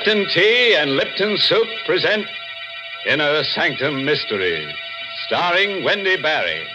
Lipton Tea and Lipton Soup present Inner Sanctum Mysteries, starring Wendy Barry.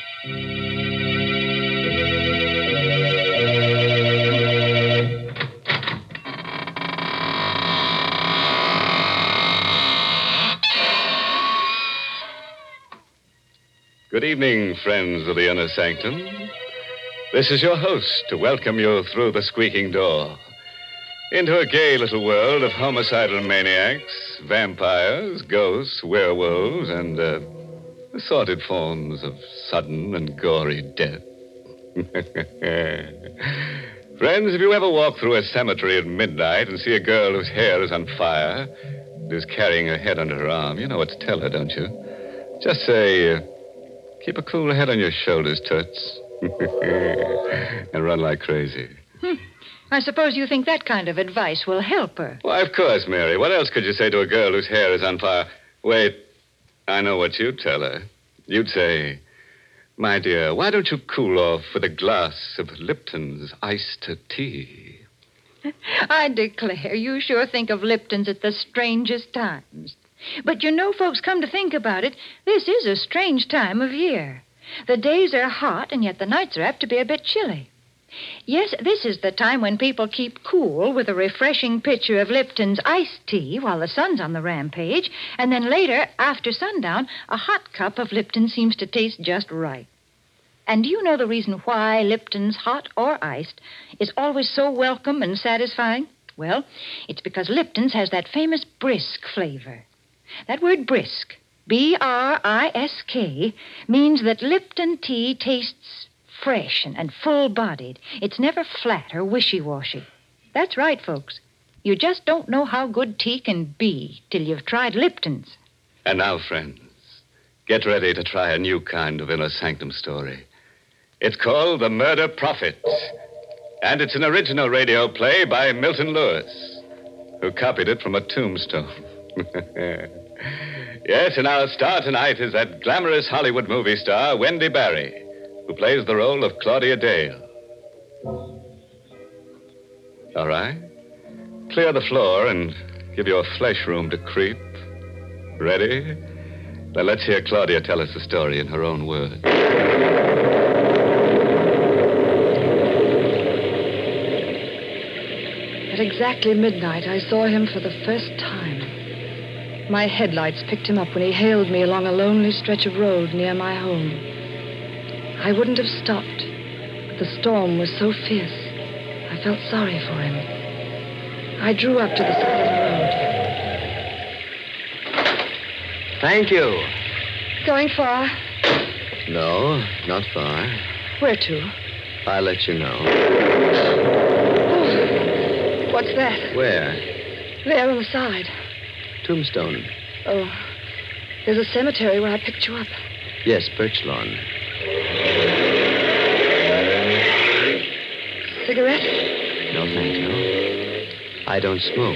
Good evening, friends of the Inner Sanctum. This is your host to welcome you through the squeaking door into a gay little world of homicidal maniacs, vampires, ghosts, werewolves, and assorted forms of sudden and gory death. Friends, if you ever walk through a cemetery at midnight and see a girl whose hair is on fire and is carrying her head under her arm, you know what to tell her, don't you? Just say, keep a cool head on your shoulders, Toots. And run like crazy. I suppose you think that kind of advice will help her. Why, of course, Mary. What else could you say to a girl whose hair is on fire? Wait, I know what you'd tell her. You'd say, my dear, why don't you cool off with a glass of Lipton's iced tea? I declare, you sure think of Lipton's at the strangest times. But you know, folks, come to think about it, this is a strange time of year. The days are hot, and yet the nights are apt to be a bit chilly. Yes, this is the time when people keep cool with a refreshing pitcher of Lipton's iced tea while the sun's on the rampage, and then later, after sundown, a hot cup of Lipton seems to taste just right. And do you know the reason why Lipton's, hot or iced, is always so welcome and satisfying? Well, it's because Lipton's has that famous brisk flavor. That word brisk, B-R-I-S-K, means that Lipton tea tastes fresh and full-bodied. It's never flat or wishy-washy. That's right, folks. You just don't know how good tea can be till you've tried Lipton's. And now, friends, get ready to try a new kind of Inner Sanctum story. It's called The Murder Prophet, and it's an original radio play by Milton Lewis, who copied it from a tombstone. Yes, and our star tonight is that glamorous Hollywood movie star, Wendy Barry, who plays the role of Claudia Dale. All right. Clear the floor and give your flesh room to creep. Ready? Now let's hear Claudia tell us the story in her own words. At exactly midnight, I saw him for the first time. My headlights picked him up when he hailed me along a lonely stretch of road near my home. I wouldn't have stopped, but the storm was so fierce, I felt sorry for him. I drew up to the side of the road. Thank you. Going far? No, not far. Where to? I'll let you know. Oh, what's that? Where? There on the side. Tombstone. Oh, there's a cemetery where I picked you up. Yes, Birch Lawn. Cigarette? No, thank you. I don't smoke.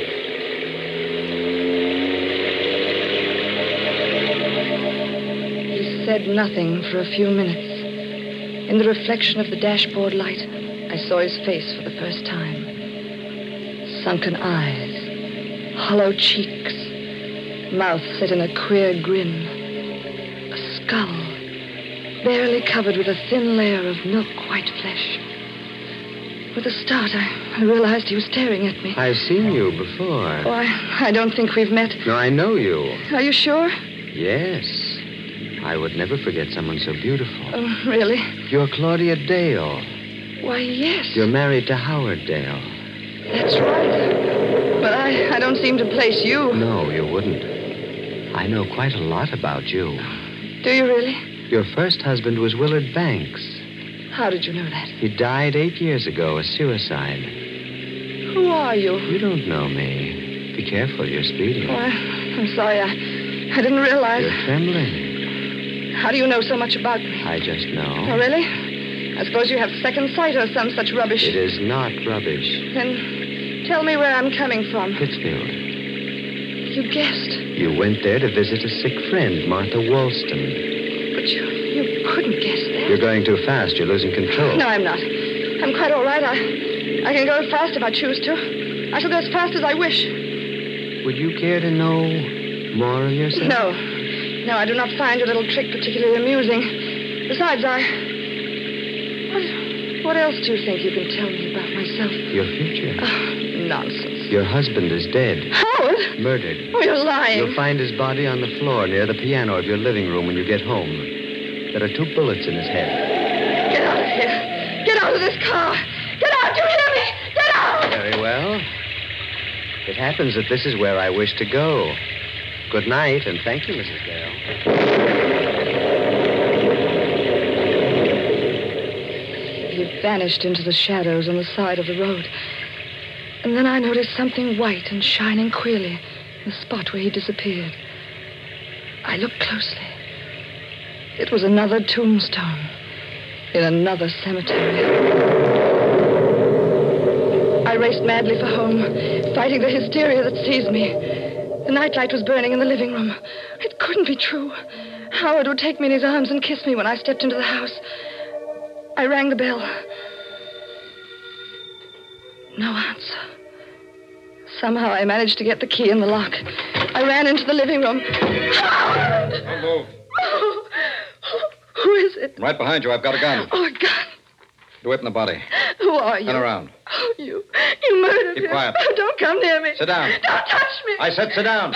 He said nothing for a few minutes. In the reflection of the dashboard light, I saw his face for the first time. Sunken eyes, hollow cheeks, mouth set in a queer grin, a skull barely covered with a thin layer of milk-white flesh. With a start, I realized he was staring at me. I've seen you before. Oh, I don't think we've met. No, I know you. Are you sure? Yes. I would never forget someone so beautiful. Oh, really? You're Claudia Dale. Why, yes. You're married to Howard Dale. That's right. But I don't seem to place you. No, you wouldn't. I know quite a lot about you. Do you really? Your first husband was Willard Banks. How did you know that? He died 8 years ago, a suicide. Who are you? You don't know me. Be careful, you're speeding. Oh, I'm sorry. I didn't realize. You're trembling. How do you know so much about me? I just know. Oh, really? I suppose you have second sight or some such rubbish. It is not rubbish. Then tell me where I'm coming from. Pittsfield. You guessed. You went there to visit a sick friend, Martha Wollstone. But you couldn't guess that. You're going too fast. You're losing control. No, I'm not. I'm quite all right. I can go fast if I choose to. I shall go as fast as I wish. Would you care to know more of yourself? No. No, I do not find your little trick particularly amusing. Besides, What else do you think you can tell me about myself? Your future. Oh, nonsense. Your husband is dead. Howard? Murdered. Oh, you're lying. You'll find his body on the floor near the piano of your living room when you get home. There are 2 bullets in his head. Get out of here. Get out of this car. Get out. You hear me? Get out. Very well. It happens that this is where I wish to go. Good night, and thank you, Mrs. Dale. He vanished into the shadows on the side of the road. And then I noticed something white and shining queerly in the spot where he disappeared. I looked closely. It was another tombstone in another cemetery. I raced madly for home, fighting the hysteria that seized me. The nightlight was burning in the living room. It couldn't be true. Howard would take me in his arms and kiss me when I stepped into the house. I rang the bell. No answer. Somehow I managed to get the key in the lock. I ran into the living room. Howard! Don't move. Oh, who is it? Right behind you. I've got a gun. Oh, a gun. Do it in the body. Who are you? Turn around. Oh, you murdered Keep him. quiet. Oh, don't come near me. Sit down. Don't touch me. I said sit down.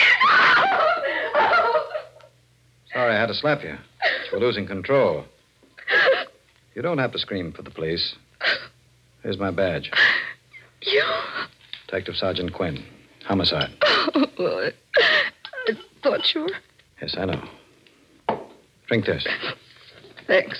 Oh. Sorry I had to slap you. We're losing control. You don't have to scream for the police. Here's my badge. You? Detective Sergeant Quinn. Homicide. Oh, well, I thought you were... Yes, I know. Drink this. Thanks.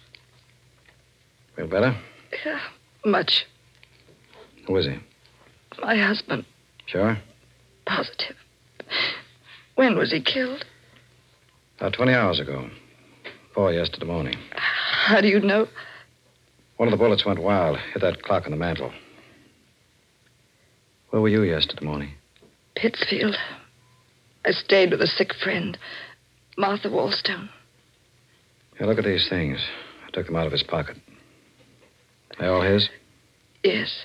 Feel better? Yeah, much. Who is he? My husband. Sure? Positive. When was he killed? About 20 hours ago. 4 yesterday morning. How do you know? One of the bullets went wild. Hit that clock on the mantel. Where were you yesterday morning? Pittsfield. I stayed with a sick friend, Martha Wallstone. Here, look at these things. I took them out of his pocket. They all his? Yes.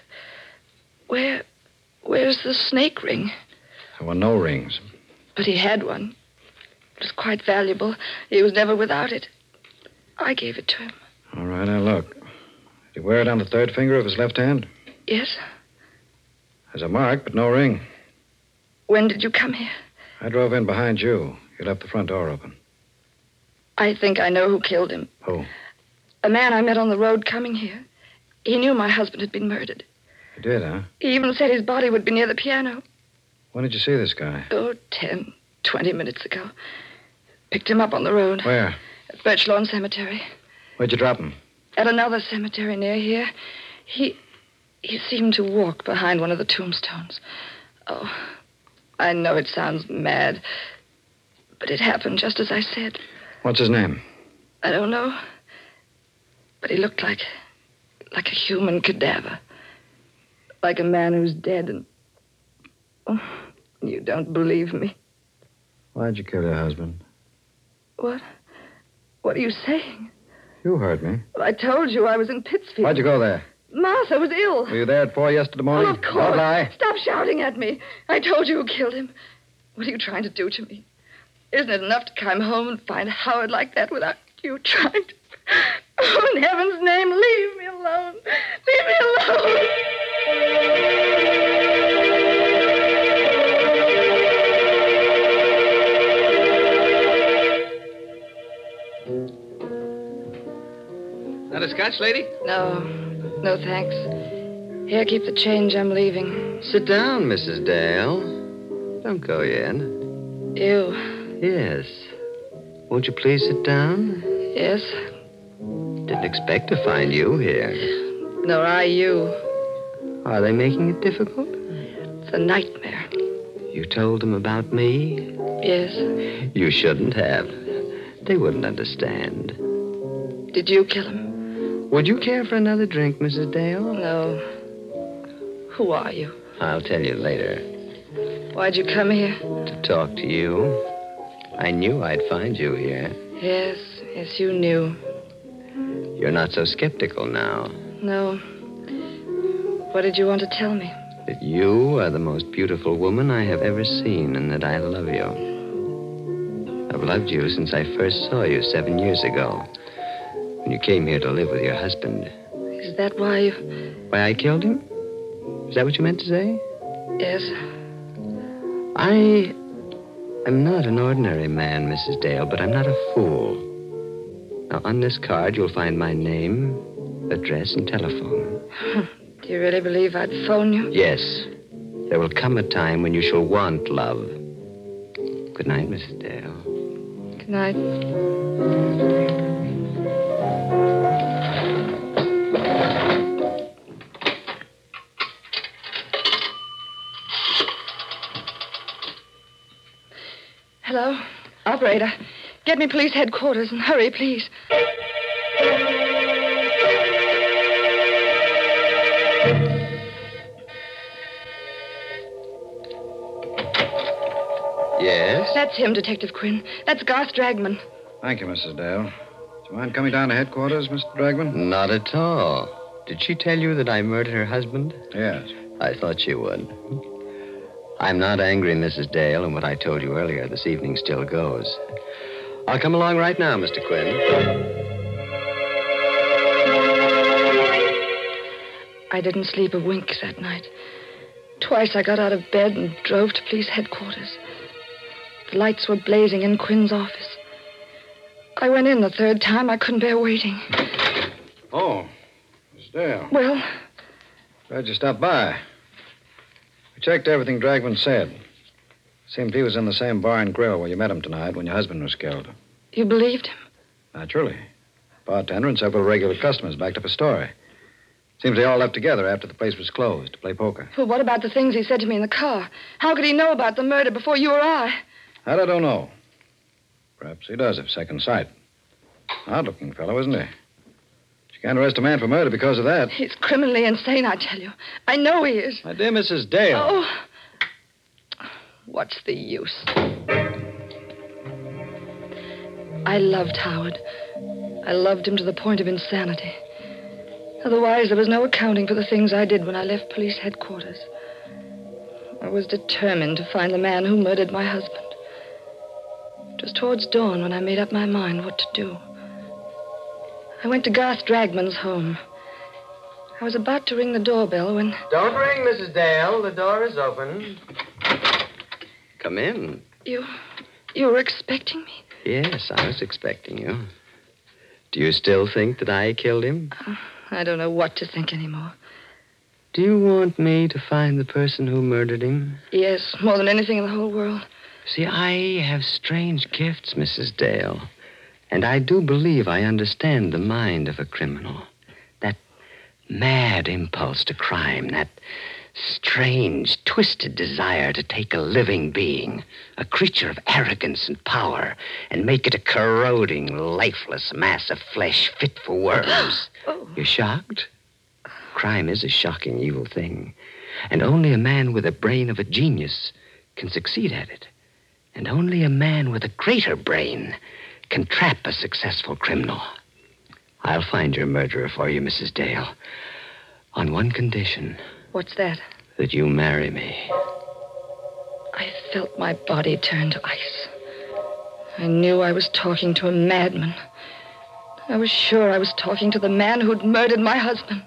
Where's the snake ring? There were no rings. But he had one. It was quite valuable. He was never without it. I gave it to him. All right, now look. Did he wear it on the 3rd finger of his left hand? Yes. There's a mark, but no ring. When did you come here? I drove in behind you. You left the front door open. I think I know who killed him. Who? A man I met on the road coming here. He knew my husband had been murdered. You did, huh? He even said his body would be near the piano. When did you see this guy? Oh, 10, 20 minutes ago. Picked him up on the road. Where? At Birch Lawn Cemetery. Where'd you drop him? At another cemetery near here. He seemed to walk behind one of the tombstones. Oh, I know it sounds mad, but it happened just as I said. What's his name? I don't know, but he looked like a human cadaver. Like a man who's dead and... Oh, you don't believe me. Why'd you kill your husband? What? What are you saying? You heard me. Well, I told you I was in Pittsfield. Why'd you go there? Martha was ill. Were you there at 4 yesterday morning? Well, of course. Don't lie. Stop shouting at me. I told you who killed him. What are you trying to do to me? Isn't it enough to come home and find Howard like that without you trying to... Oh, in heaven's name, leave me alone. Leave me alone. Not a scotch, lady? No, thanks. Here, keep the change. I'm leaving. Sit down, Mrs. Dale. Don't go yet. You? Yes. Won't you please sit down? Yes? Didn't expect to find you here. Nor I you. Are they making it difficult? It's a nightmare. You told them about me? Yes. You shouldn't have. They wouldn't understand. Did you kill him? Would you care for another drink, Mrs. Dale? No. Who are you? I'll tell you later. Why'd you come here? To talk to you. I knew I'd find you here. Yes, you knew. You're not so skeptical now. No. What did you want to tell me? that you are the most beautiful woman I have ever seen and that I love you. I've loved you since I first saw you 7 years ago when you came here to live with your husband. Is that why you... Why I killed him? Is that what you meant to say? Yes. I am not an ordinary man, Mrs. Dale, but I'm not a fool. Now, on this card, you'll find my name, address, and telephone. Do you really believe I'd phone you? Yes. There will come a time when you shall want love. Good night, Mrs. Dale. Good night. Hello? Operator, get me police headquarters and hurry, please. Yes? That's him, Detective Quinn. That's Garth Dragman. Thank you, Mrs. Dale. Do you mind coming down to headquarters, Mr. Dragman? Not at all. Did she tell you that I murdered her husband? Yes. I thought she would. I'm not angry, Mrs. Dale, and what I told you earlier this evening still goes. I'll come along right now, Mr. Quinn. I didn't sleep a wink that night. Twice I got out of bed and drove to police headquarters. The lights were blazing in Quinn's office. I went in the third time. I couldn't bear waiting. Oh, Miss Dale. Well, Glad you stopped by. We checked everything Dragman said. Seemed he was in the same bar and grill where you met him tonight when your husband was killed. you believed him? Naturally. Bartender and several regular customers backed up a story. Seems they all left together after the place was closed to play poker. Well, what about the things he said to me in the car? How could he know about the murder before you or I? That I don't know. Perhaps he does, if second sight. Odd-looking fellow, isn't he? You can't arrest a man for murder because of that. He's criminally insane, I tell you. I know he is. My dear Mrs. Dale. Oh. What's the use? I loved Howard. I loved him to the point of insanity. Otherwise, there was no accounting for the things I did when I left police headquarters. I was determined to find the man who murdered my husband. It was towards dawn when I made up my mind what to do. I went to Garth Dragman's home. I was about to ring the doorbell when... Don't ring, Mrs. Dale. The door is open. Come in. You were expecting me? Yes, I was expecting you. Do you still think that I killed him? I don't know what to think anymore. Do you want me to find the person who murdered him? Yes, more than anything in the whole world. See, I have strange gifts, Mrs. Dale. And I do believe I understand the mind of a criminal. That mad impulse to crime, that strange, twisted desire to take a living being, a creature of arrogance and power, and make it a corroding, lifeless mass of flesh fit for worms. Oh. You're shocked? Crime is a shocking, evil thing. And only a man with the brain of a genius can succeed at it. And only a man with a greater brain can trap a successful criminal. I'll find your murderer for you, Mrs. Dale, on one condition. What's that? That you marry me. I felt my body turn to ice. I knew I was talking to a madman. I was sure I was talking to the man who'd murdered my husband.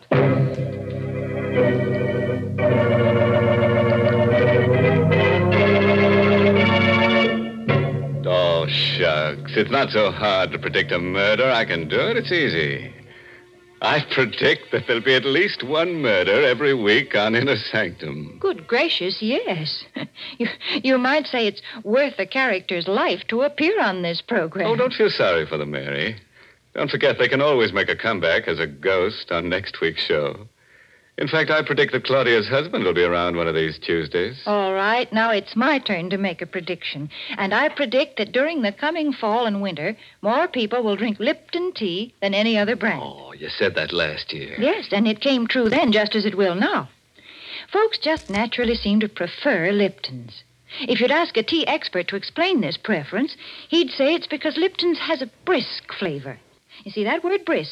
Oh, shucks. It's not so hard to predict a murder. I can do it. It's easy. I predict that there'll be at least one murder every week on Inner Sanctum. Good gracious, yes. You might say it's worth a character's life to appear on this program. Oh, don't feel sorry for them, Mary. Don't forget they can always make a comeback as a ghost on next week's show. In fact, I predict that Claudia's husband will be around one of these Tuesdays. All right, now it's my turn to make a prediction. And I predict that during the coming fall and winter, more people will drink Lipton tea than any other brand. Oh, you said that last year. Yes, and it came true then just as it will now. Folks just naturally seem to prefer Lipton's. If you'd ask a tea expert to explain this preference, he'd say it's because Lipton's has a brisk flavor. You see, that word brisk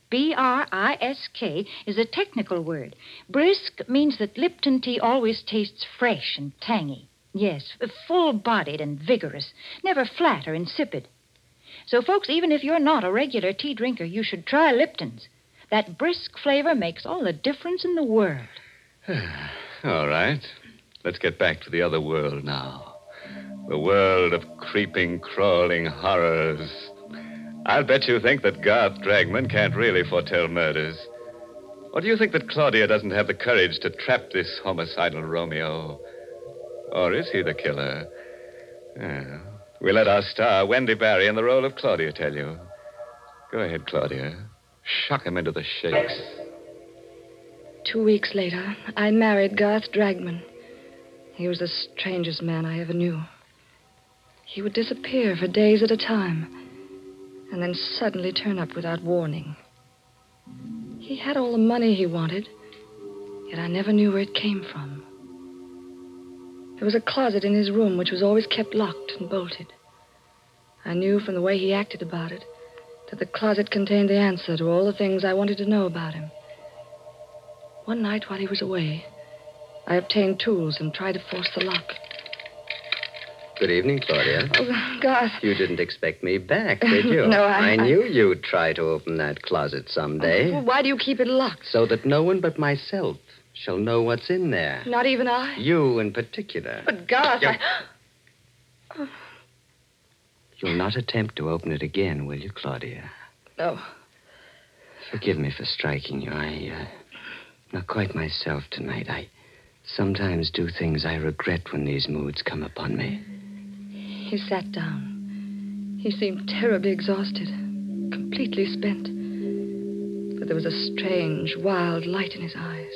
B-R-I-S-K, is a technical word. Brisk means that Lipton tea always tastes fresh and tangy. Yes, full-bodied and vigorous, never flat or insipid. So, folks, even if you're not a regular tea drinker, you should try Lipton's. That brisk flavor makes all the difference in the world. All right. Let's get back to the other world now. The world of creeping, crawling horrors. I'll bet you think that Garth Dragman can't really foretell murders. Or do you think that Claudia doesn't have the courage to trap this homicidal Romeo? Or is he the killer? Well, we'll let our star, Wendy Barry, in the role of Claudia, tell you. Go ahead, Claudia. Shock him into the shakes. 2 weeks later, I married Garth Dragman. He was the strangest man I ever knew. He would disappear for days at a time, and then suddenly turn up without warning. He had all the money he wanted, yet I never knew where it came from. There was a closet in his room which was always kept locked and bolted. I knew from the way he acted about it that the closet contained the answer to all the things I wanted to know about him. One night while he was away, I obtained tools and tried to force the lock. Good evening, Claudia. Oh, Garth. You didn't expect me back, did you? No, I knew you'd try to open that closet someday. Well, why do you keep it locked? So that no one but myself shall know what's in there. Not even I? You in particular. But, Garth, You'll not attempt to open it again, will you, Claudia? No. Forgive me for striking you. I'm not quite myself tonight. I sometimes do things I regret when these moods come upon me. He sat down. He seemed terribly exhausted, completely spent. But there was a strange, wild light in his eyes.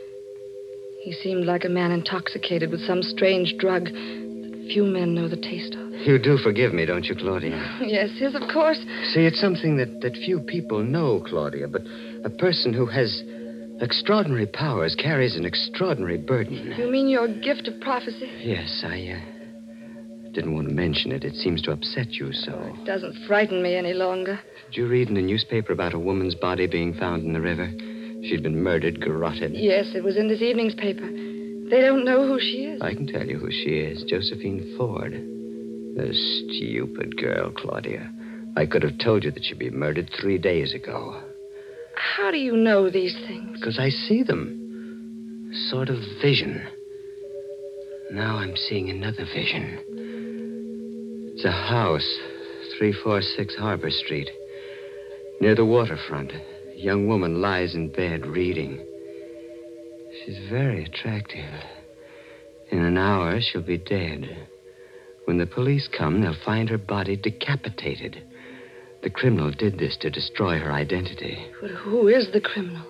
He seemed like a man intoxicated with some strange drug that few men know the taste of. You do forgive me, don't you, Claudia? Yes, of course. See, it's something that few people know, Claudia, but a person who has extraordinary powers carries an extraordinary burden. You mean your gift of prophecy? Yes, I didn't want to mention it. It seems to upset you so. It doesn't frighten me any longer. Did you read in the newspaper about a woman's body being found in the river? She'd been murdered, garroted. Yes, it was in this evening's paper. They don't know who she is. I can tell you who she is. Josephine Ford. A stupid girl, Claudia. I could have told you that she'd been murdered 3 days ago. How do you know these things? Because I see them. Sort of vision. Now I'm seeing another vision. It's a house, 346 Harbor Street. Near the waterfront. A young woman lies in bed reading. She's very attractive. In an hour, she'll be dead. When the police come, they'll find her body decapitated. The criminal did this to destroy her identity. But who is the criminal?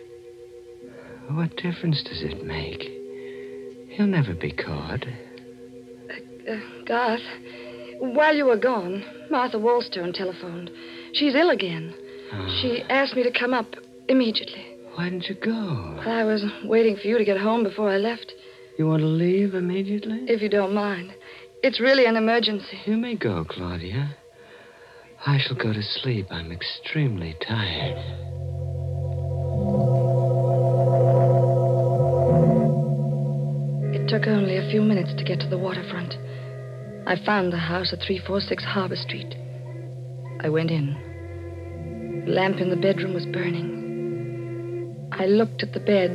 What difference does it make? He'll never be caught. Garth, while you were gone, Martha Wallstone telephoned. She's ill again. Oh. She asked me to come up immediately. Why didn't you go? Well, I was waiting for you to get home before I left. You want to leave immediately? If you don't mind. It's really an emergency. You may go, Claudia. I shall go to sleep. I'm extremely tired. It took only a few minutes to get to the waterfront. I found the house at 346 Harbor Street. I went in. The lamp in the bedroom was burning. I looked at the bed.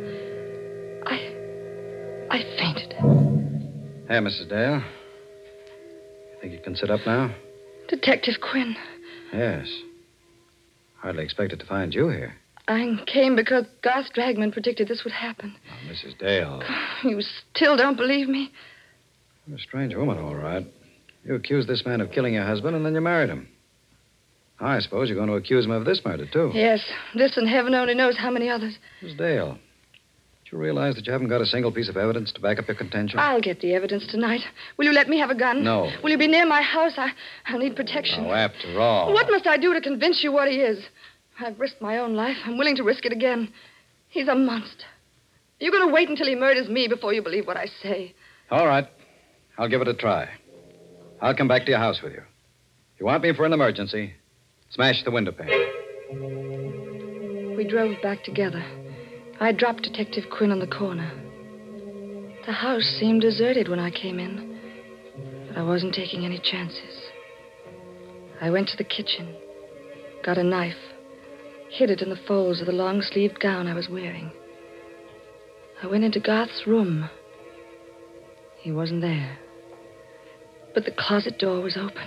I fainted. Hey, Mrs. Dale. Think you can sit up now? Detective Quinn. Yes. Hardly expected to find you here. I came because Garth Dragman predicted this would happen. Oh, Mrs. Dale. You still don't believe me? You're a strange woman, all right. You accused this man of killing your husband, and then you married him. I suppose you're going to accuse him of this murder, too. Yes, this and heaven only knows how many others. Mrs. Dale, do you realize that you haven't got a single piece of evidence to back up your contention? I'll get the evidence tonight. Will you let me have a gun? No. Will you be near my house? I'll need protection. Oh, after all. What must I do to convince you what he is? I've risked my own life. I'm willing to risk it again. He's a monster. You're going to wait until he murders me before you believe what I say. All right. I'll give it a try. I'll come back to your house with you. If you want me for an emergency, smash the window pane. We drove back together. I dropped Detective Quinn on the corner. The house seemed deserted when I came in, but I wasn't taking any chances. I went to the kitchen, got a knife, hid it in the folds of the long-sleeved gown I was wearing. I went into Garth's room. He wasn't there, but the closet door was open.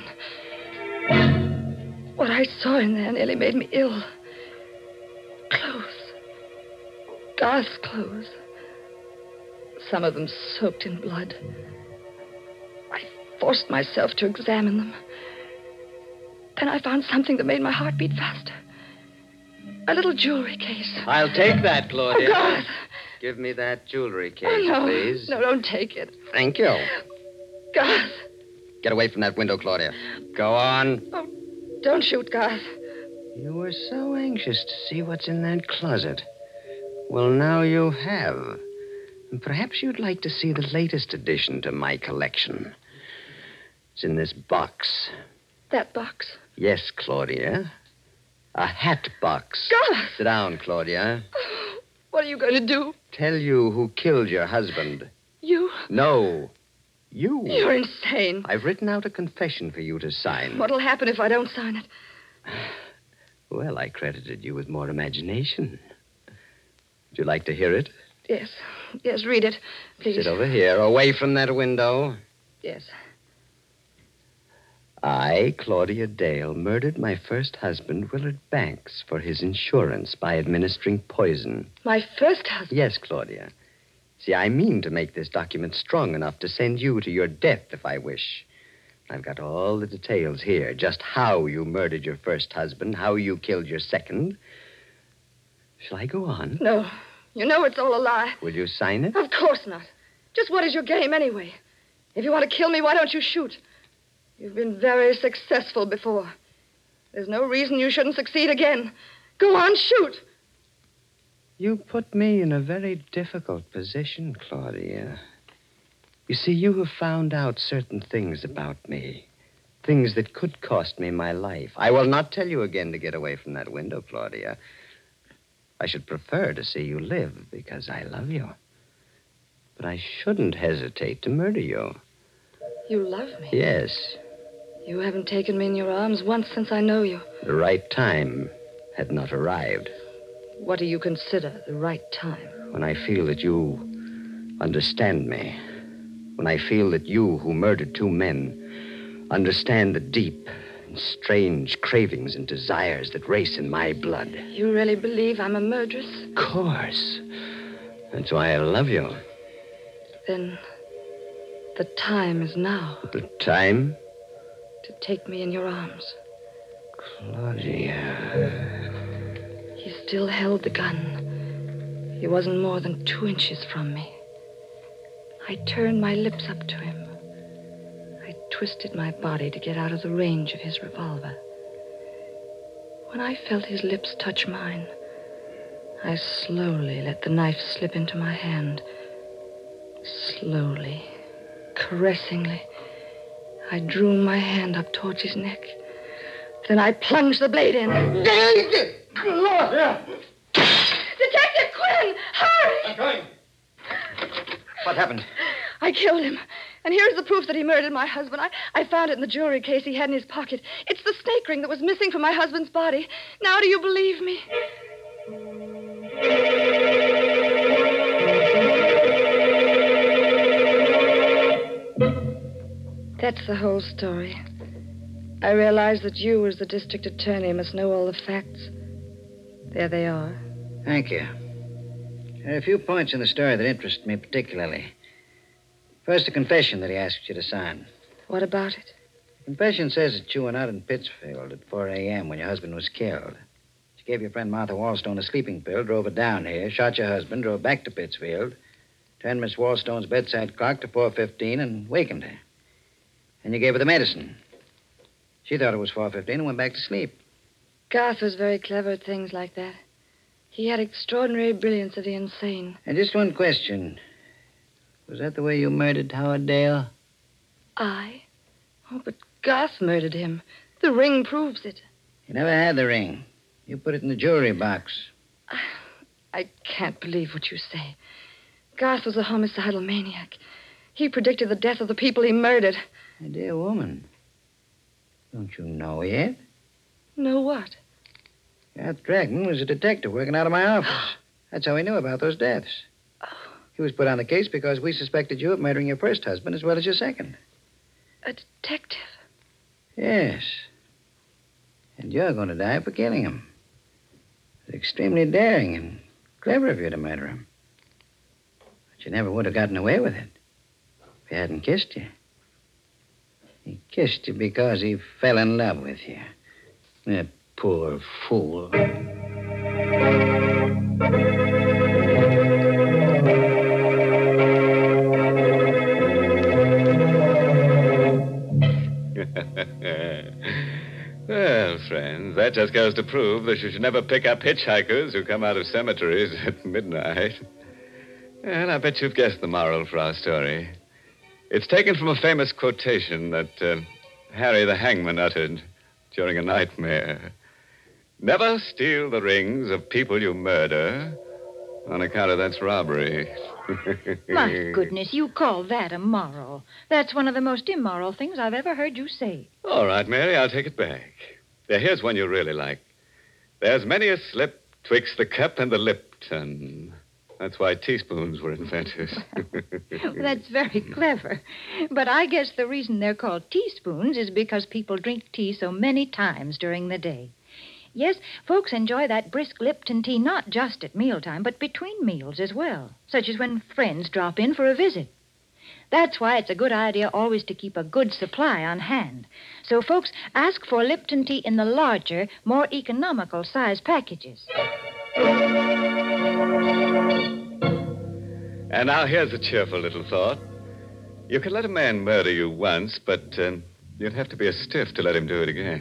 What I saw in there nearly made me ill. Clothes. Garth's clothes. Some of them soaked in blood. I forced myself to examine them. Then I found something that made my heart beat faster. A little jewelry case. I'll take that, Claudia. Oh, Garth. Give me that jewelry case, Oh, no. please. No, don't take it. Thank you. Garth. Get away from that window, Claudia. Go on. Oh, don't shoot, Garth. You were so anxious to see what's in that closet. Well, now you have. And perhaps you'd like to see the latest addition to my collection. It's in this box. That box. Yes, Claudia. A hat box. Garth! Sit down, Claudia. What are you going to do? Tell you who killed your husband. You? No. You. You're insane. I've written out a confession for you to sign. What'll happen if I don't sign it? Well, I credited you with more imagination. Would you like to hear it? Yes. Yes, read it, please. Sit over here, away from that window. Yes. I, Claudia Dale, murdered my first husband, Willard Banks, for his insurance by administering poison. My first husband? Yes, Claudia. See, I mean to make this document strong enough to send you to your death if I wish. I've got all the details here, just how you murdered your first husband, how you killed your second. Shall I go on? No. You know it's all a lie. Will you sign it? Of course not. Just what is your game, anyway? If you want to kill me, why don't you shoot? You've been very successful before. There's no reason you shouldn't succeed again. Go on, shoot. You put me in a very difficult position, Claudia. You see, you have found out certain things about me. Things that could cost me my life. I will not tell you again to get away from that window, Claudia. I should prefer to see you live because I love you. But I shouldn't hesitate to murder you. You love me? Yes. You haven't taken me in your arms once since I know you. The right time had not arrived. What do you consider the right time? When I feel that you understand me. When I feel that you, who murdered two men, understand the deep and strange cravings and desires that race in my blood. You really believe I'm a murderess? Of course. That's why I love you. Then the time is now. The time? To take me in your arms. Claudia. He still held the gun. He wasn't more than 2 inches from me. I turned my lips up to him. I twisted my body to get out of the range of his revolver. When I felt his lips touch mine, I slowly let the knife slip into my hand. Slowly, caressingly, I drew my hand up towards his neck. Then I plunged the blade in. Claudia! Detective Quinn! Hurry! I'm coming. What happened? I killed him. And here's the proof that he murdered my husband. I found it in the jewelry case he had in his pocket. It's the snake ring that was missing from my husband's body. Now do you believe me? That's the whole story. I realize that you, as the district attorney, must know all the facts. There they are. Thank you. There are a few points in the story that interest me particularly. First, the confession that he asked you to sign. What about it? The confession says that you went out in Pittsfield at 4 a.m. when your husband was killed. You gave your friend Martha Wallstone a sleeping pill, drove her down here, shot your husband, drove back to Pittsfield, turned Miss Wallstone's bedside clock to 4:15 and wakened her. And you gave her the medicine. She thought it was 4:15 and went back to sleep. Garth was very clever at things like that. He had extraordinary brilliance of the insane. And just one question. Was that the way you murdered Howard Dale? I? Oh, but Garth murdered him. The ring proves it. You never had the ring. You put it in the jewelry box. I can't believe what you say. Garth was a homicidal maniac. He predicted the death of the people he murdered. My dear woman, don't you know yet? Know what? Garth Dragman was a detective working out of my office. That's how he knew about those deaths. He was put on the case because we suspected you of murdering your first husband as well as your second. A detective? Yes. And you're going to die for killing him. It's extremely daring and clever of you to murder him. But you never would have gotten away with it if he hadn't kissed you. He kissed you because he fell in love with you. That poor fool. Well, friends, that just goes to prove that you should never pick up hitchhikers who come out of cemeteries at midnight. And I bet you've guessed the moral for our story. It's taken from a famous quotation that Harry the Hangman uttered during a nightmare. Never steal the rings of people you murder on account of that's robbery. My goodness, you call that a moral. That's one of the most immoral things I've ever heard you say. All right, Mary, I'll take it back. Now, here's one you really like. There's many a slip twixt the cup and the Lipton. That's why teaspoons were invented. That's very clever. But I guess the reason they're called teaspoons is because people drink tea so many times during the day. Yes, folks enjoy that brisk Lipton tea not just at mealtime, but between meals as well, such as when friends drop in for a visit. That's why it's a good idea always to keep a good supply on hand. So, folks, ask for Lipton tea in the larger, more economical size packages. And now here's a cheerful little thought. You can let a man murder you once, but you'd have to be a stiff to let him do it again.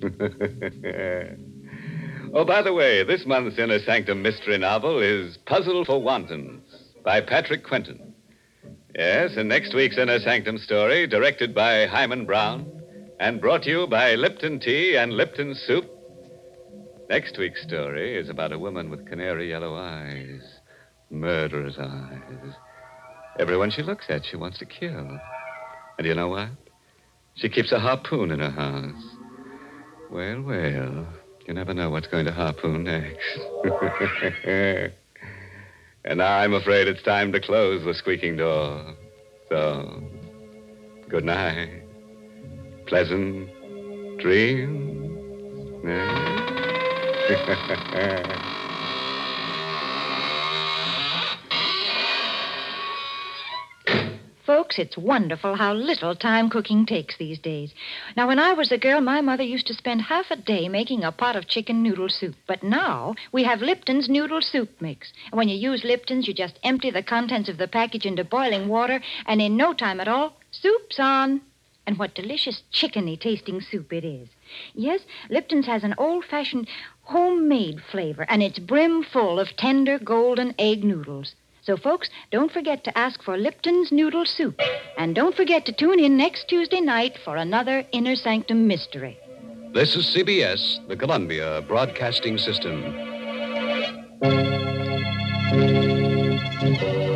Oh, by the way, this month's Inner Sanctum mystery novel is Puzzle for Wantons by Patrick Quentin. Yes, and next week's Inner Sanctum story, directed by Hyman Brown and brought to you by Lipton Tea and Lipton Soup. Next week's story is about a woman with canary yellow eyes, murderous eyes. Everyone she looks at, she wants to kill. And you know what? She keeps a harpoon in her house. Well, well, you never know what's going to harpoon next. And now I'm afraid it's time to close the squeaking door. So, good night. Pleasant dreams. Folks, it's wonderful how little time cooking takes these days. Now, when I was a girl, my mother used to spend half a day making a pot of chicken noodle soup. But now we have Lipton's noodle soup mix. And when you use Lipton's, you just empty the contents of the package into boiling water, and in no time at all, soup's on. And what delicious chickeny tasting soup it is. Yes, Lipton's has an old-fashioned homemade flavor, and it's brim full of tender golden egg noodles. So, folks, don't forget to ask for Lipton's Noodle Soup. And don't forget to tune in next Tuesday night for another Inner Sanctum mystery. This is CBS, the Columbia Broadcasting System.